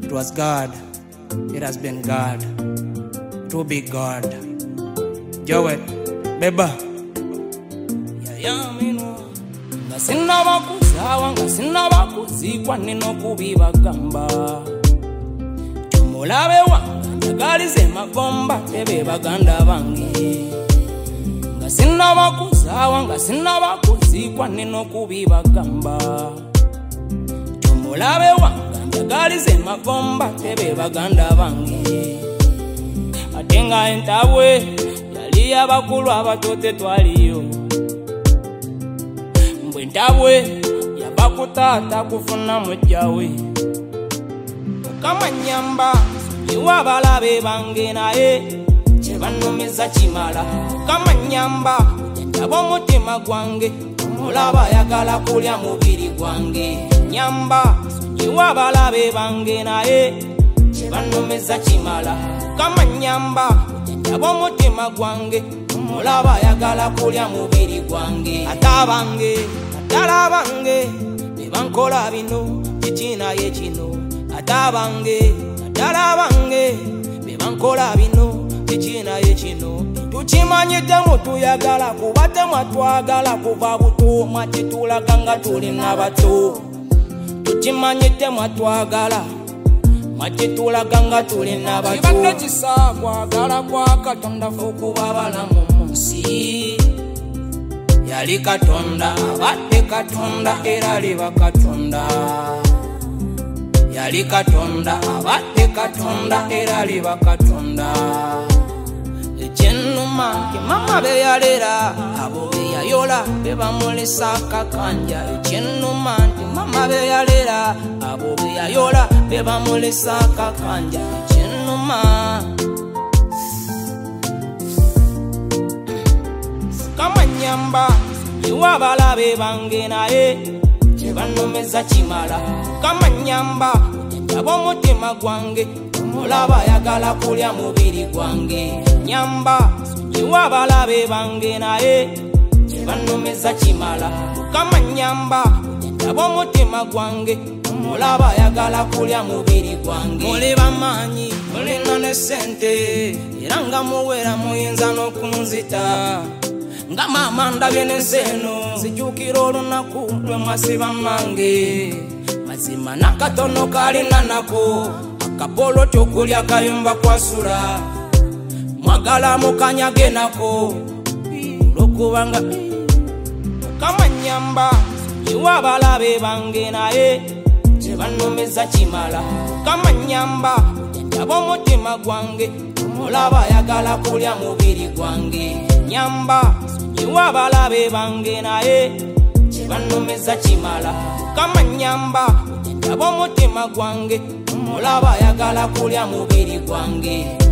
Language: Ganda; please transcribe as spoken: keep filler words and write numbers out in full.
It was God. It has been God. It will be God. Joet, beba. Yayamino. Ngasina bakuzawa, ngasina bakuzikwa nino kubibagamba. Tumulabe wanga njagalize magomba tebe baganda bange. Ngasina bakuzawa, ngasina bakuzikwa nino kubibagamba. Tumulabe wanga njagalize magomba tebe baganda bange. Atenga entabwe yali abakulu abatote twaliyo. Mbwe entabwe yabakutata kufuna mujjawe. Mukama nyamba iwa balabe bange naye kyebanomeza kimala. Mukama nyamba njabo mutima gwange omulaba yagala kulya mubiri gwange. Nyamba iwa balabe bange naye kyebanomeza kimala. Mukama nyamba njabo mutima gwange omulaba yagala kulya mubiri gwange. Atabange atalabange nebankola bino kikina ye kino. Atabange atalabange bebankola bino kikina ye kino. Tukimanyite mutuyagala kuba temwatwagala kuva buto mwatitulaganga tulina bato. Tukimanyite mwatwagala mwatitulaganga tulina bato. Kibadde kisa kwagala kwa Katonda fukuba balamu munsi. Yali Katonda abadde Katonda era liba Katonda. Yali Katonda abadde Katonda era liba Katonda. Ekyenuma ke mama be yalera abo be yayola be bamulesa kakanja. Ekyenuma ke mama be yalera abo be yayola be bamulesa kakanja. Ekyenuma kama nyamba iwa balabe bange naye kyebanomeza kimala. Kama nyamba njabo mutima gwange omulaba yagala kulya mubiri gwange. Nyamba iwa balabe bange naye kyebanomeza kimala. Kama nyamba njabo mutima gwange omulaba yagala kulya mubiri gwange. Muli bamanyi mulina ne sente era nga muwera muyinza n'okunzita. Nga mama ndabye n'enseno zijukira olunaku lwe mwasiba mange. Mazima nakatono kalina nako akapolo kyokulya kayumba kwasula. Mwagala mukanyage nako olwokubanga Mukama nyamba iwa balabe bange naye kyebanomeza kimala. Mukama nyamba njabo mutima gwange omulaba yagala kulya mubiri gwange. Nyamba iwa balabe bange naye kyebanomeza kimala. Mukama nyamba njabo mutima gwange omulaba yagala kulya mubiri gwange.